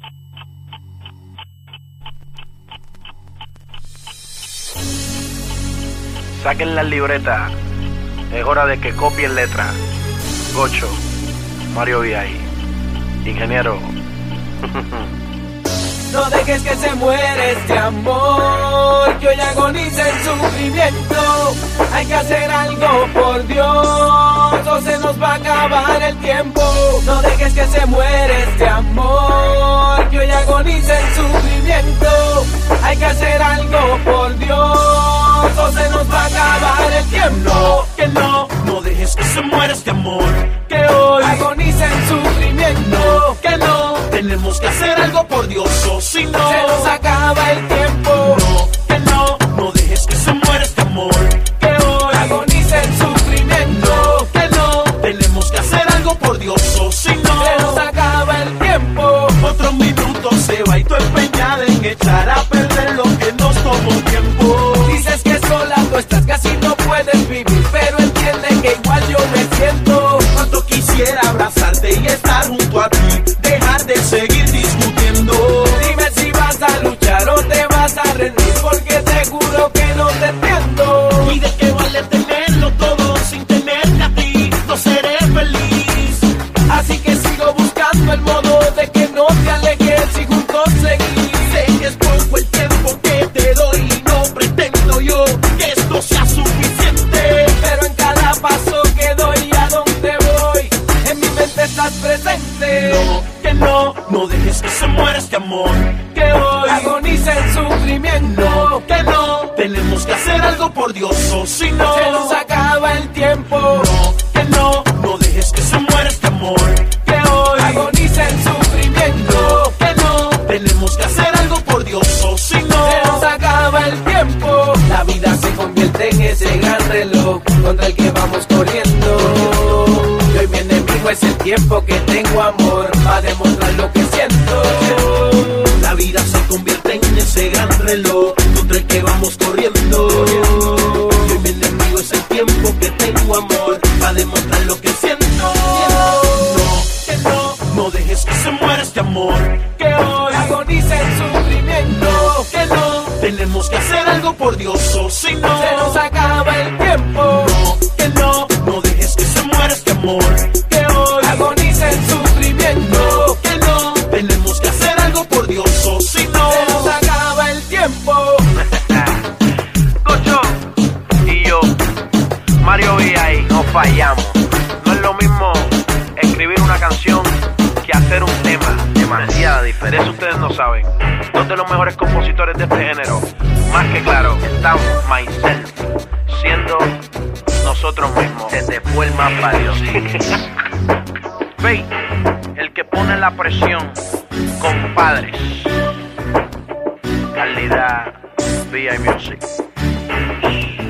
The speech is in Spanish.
Saquen las libretas, es hora de que copien letra. Gocho, Mario VI, ingeniero. No dejes que se muera este amor, que hoy agoniza en sufrimiento. Hay que hacer algo por Dios, o se nos va a acabar el tiempo. No dejes que se muera este amor, que hoy agoniza en sufrimiento. Hay que hacer algo por Dios, o se nos va a acabar el tiempo. No dejes que se muera este amor, Que hoy agoniza en sufrimiento. que no, tenemos que hacer algo por Dios, o si no, Se nos acaba el tiempo. no dejes que se muera este amor, Que hoy agoniza en sufrimiento. que no, tenemos que hacer algo por Dios, o si no, Se nos acaba el tiempo. otro minuto se va y tú empeñada en echar a perder lo que nos tomó tiempo. Dices que sola tú estás, casi no puedes vivir, pero entiende que igual yo me siento. Cuánto quisiera abrazarte y estar junto a ti, dejar de seguir discutiendo. Dime si vas a luchar o te vas a rendir, porque te juro que no te entiendo. ¿Y de qué vale tenerlo todo sin tenerte a ti? No seré feliz. Así que sigo buscando el modo de que no te alejes y juntos seguir. Sé que es poco el tiempo que te doy y no pretendo yo que esto sea suficiente. Pero en cada paso que doy a donde voy, en mi mente estás presente. No dejes que se muera este amor, Que hoy agoniza en sufrimiento. que no, tenemos que hacer algo por Dios, o si no, Se nos acaba el tiempo. no dejes que se muera este amor, Que hoy agoniza en sufrimiento. que no, tenemos que hacer algo por Dios, o si no, Se nos acaba el tiempo. La vida se convierte en ese gran reloj contra el que vamos corriendo. Y hoy mi enemigo es el tiempo que tengo, amor, a demostrar lo que siento. la vida se convierte en ese gran reloj contra el que vamos corriendo. Y hoy mi enemigo es el tiempo que tengo, amor, para demostrar lo que siento. No dejes que se muera este amor, Que hoy agoniza en sufrimiento. que no, tenemos que hacer algo por Dios, o si no, Se nos acaba el tiempo. no dejes que se muera este amor, Que hoy agoniza en sufrimiento. que no, tenemos que hacer algo por Dios, o si no, Se nos acaba el tiempo. Gocho y yo, Mario VI, no fallamos. No es lo mismo escribir una canción que hacer un tema. Demasiada diferencia. De eso ustedes no saben. Dos de los mejores compositores de este género. Más que claro, estamos myself, siendo nosotros mismos. Desde fue el más valioso. Faith, el que pone la presión, compadres. Calidad, VI Music.